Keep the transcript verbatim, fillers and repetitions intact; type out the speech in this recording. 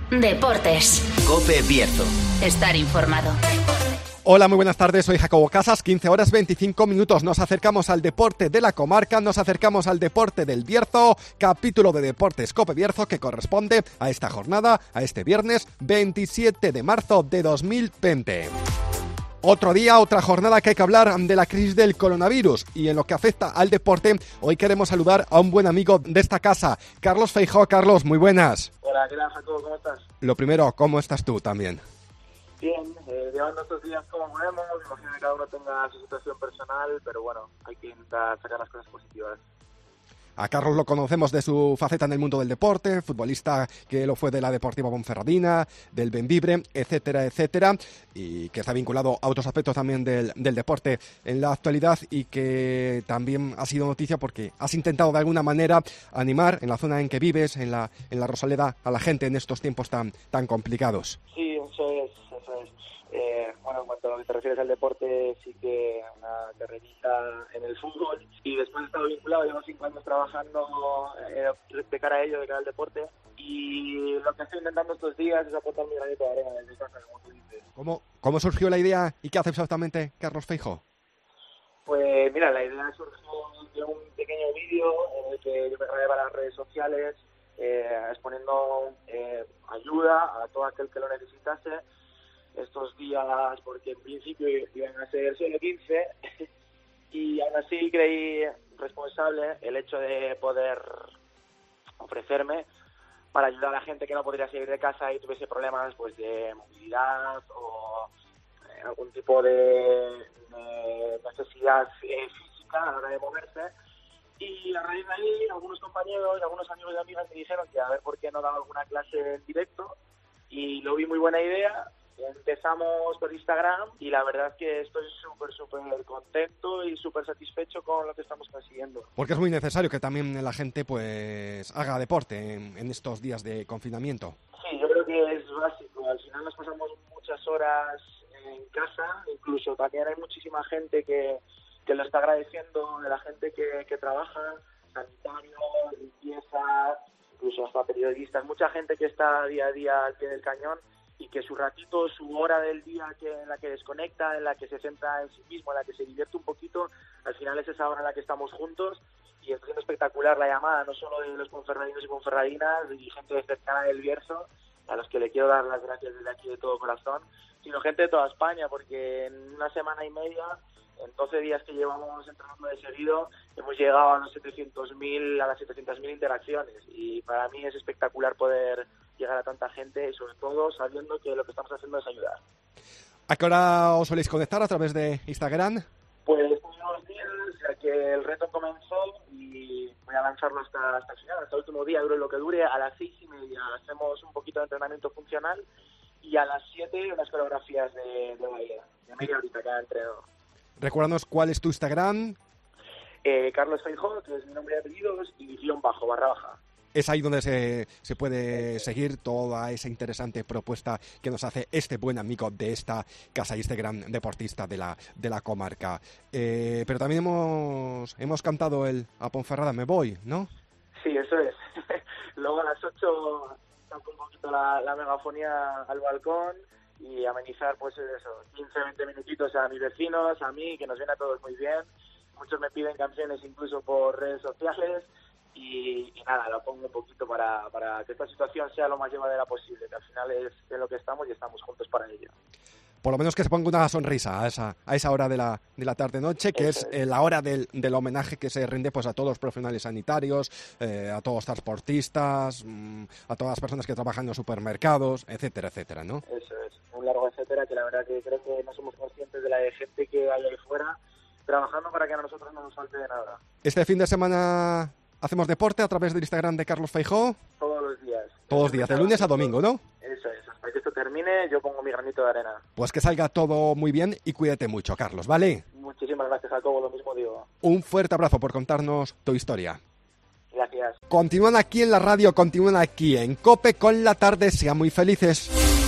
Deportes. COPE Bierzo. Estar informado. Hola, muy buenas tardes, soy Jacobo Casas, quince horas veinticinco minutos, nos acercamos al deporte de la comarca, nos acercamos al deporte del Bierzo, capítulo de Deportes COPE Bierzo que corresponde a esta jornada, a este viernes veintisiete de marzo de dos mil veinte. Otro día, otra jornada que hay que hablar de la crisis del coronavirus y en lo que afecta al deporte, hoy queremos saludar a un buen amigo de esta casa, Carlos Feijóo. Carlos, muy buenas. Hola, ¿qué tal, Jacobo? ¿Cómo estás? Lo primero, ¿cómo estás tú también? Bien, eh, llevando estos días como podemos, imagino que cada uno tenga su situación personal, pero bueno, hay que intentar sacar las cosas positivas. A Carlos lo conocemos de su faceta en el mundo del deporte, futbolista que lo fue de la Deportiva Ponferradina, del Bembibre, etcétera, etcétera, y que está vinculado a otros aspectos también del, del deporte en la actualidad y que también ha sido noticia porque has intentado de alguna manera animar en la zona en que vives, en la, en la Rosaleda, a la gente en estos tiempos tan, tan complicados. Sí, eso es, eso es. Eh, bueno, en cuanto a lo que te refieres al deporte, sí que una carrerita en el fútbol y después he estado vinculado, llevo cinco años trabajando eh, de cara a ello, de cara al deporte, y lo que estoy intentando estos días es aportar mi granito de arena desde casa, como tú dices. ¿Cómo, ¿Cómo surgió la idea y qué hace exactamente Carlos Feijóo? Pues mira, la idea surgió de un pequeño vídeo en el que yo me grabé para las redes sociales eh, exponiendo eh, ayuda a todo aquel que lo necesitase estos días, porque en principio iban a ser solo quince y aún así creí responsable el hecho de poder ofrecerme para ayudar a la gente que no podría salir de casa y tuviese problemas pues de movilidad o eh, algún tipo de, de necesidad eh, física a la hora de moverse. Y a raíz de ahí, algunos compañeros, algunos amigos y amigas me dijeron que a ver por qué no daba alguna clase en directo, y lo vi muy buena idea. Empezamos por Instagram y la verdad es que estoy súper, súper contento y súper satisfecho con lo que estamos consiguiendo. Porque es muy necesario que también la gente pues haga deporte en, en estos días de confinamiento. Sí, yo creo que es básico. Al final nos pasamos muchas horas en casa, incluso también hay muchísima gente que, que lo está agradeciendo, de la gente que, que trabaja, sanitarios, limpieza, incluso hasta periodistas, mucha gente que está día a día al pie del cañón y que su ratito, su hora del día que en la que desconecta, en la que se centra en sí mismo, en la que se divierte un poquito, al final es esa hora en la que estamos juntos y está siendo espectacular la llamada, no solo de los ponferradinos y ponferradinas y gente cercana del Bierzo, a los que le quiero dar las gracias desde aquí de todo corazón, sino gente de toda España, porque en una semana y media, en doce días que llevamos entrenando de seguido, hemos llegado a los setecientos mil, a las setecientas mil interacciones y para mí es espectacular poder llegar a tanta gente y sobre todo sabiendo que lo que estamos haciendo es ayudar. ¿A qué hora os soléis conectar a través de Instagram? Pues todos los días, ya que el reto comenzó y voy a lanzarlo hasta, hasta el final, hasta el último día, dure lo que dure, a las seis y media hacemos un poquito de entrenamiento funcional y a las siete unas coreografías de, de baile, de media horita cada entrenador. Recuérdanos cuál es tu Instagram. Eh, Carlos Feijóo, que es mi nombre y apellidos, y guión bajo, barra baja. Es ahí donde se, se puede seguir toda esa interesante propuesta que nos hace este buen amigo de esta casa y este gran deportista de la, de la comarca. Eh, pero también hemos, hemos cantado el A Ponferrada me voy, ¿no? Sí, eso es. Luego a las ocho saco un poquito la, la megafonía al balcón y amenizar pues eso, quince, veinte minutitos a mis vecinos, a mí, que nos viene a todos muy bien. Muchos me piden canciones incluso por redes sociales. Y, y nada, lo pongo un poquito para, para que esta situación sea lo más llevadera posible, que al final es en lo que estamos y estamos juntos para ello. Por lo menos que se ponga una sonrisa a esa, a esa hora de la, de la tarde-noche, que Eso es, es la hora del, del homenaje que se rinde pues a todos los profesionales sanitarios, eh, a todos los transportistas, mmm, a todas las personas que trabajan en los supermercados, etcétera, etcétera, ¿no? Eso es, un largo etcétera que la verdad que creo que no somos conscientes de la de gente que hay ahí fuera trabajando para que a nosotros no nos falte de nada. Este fin de semana hacemos deporte a través del Instagram de Carlos Feijóo. Todos los días. Todos los días, de lunes a domingo, ¿no? Eso es, hasta que esto termine yo pongo mi granito de arena. Pues que salga todo muy bien y cuídate mucho, Carlos, ¿vale? Muchísimas gracias, Jacobo, lo mismo digo. Un fuerte abrazo por contarnos tu historia. Gracias. Continúan aquí en la radio, continúan aquí en COPE con la tarde, sean muy felices.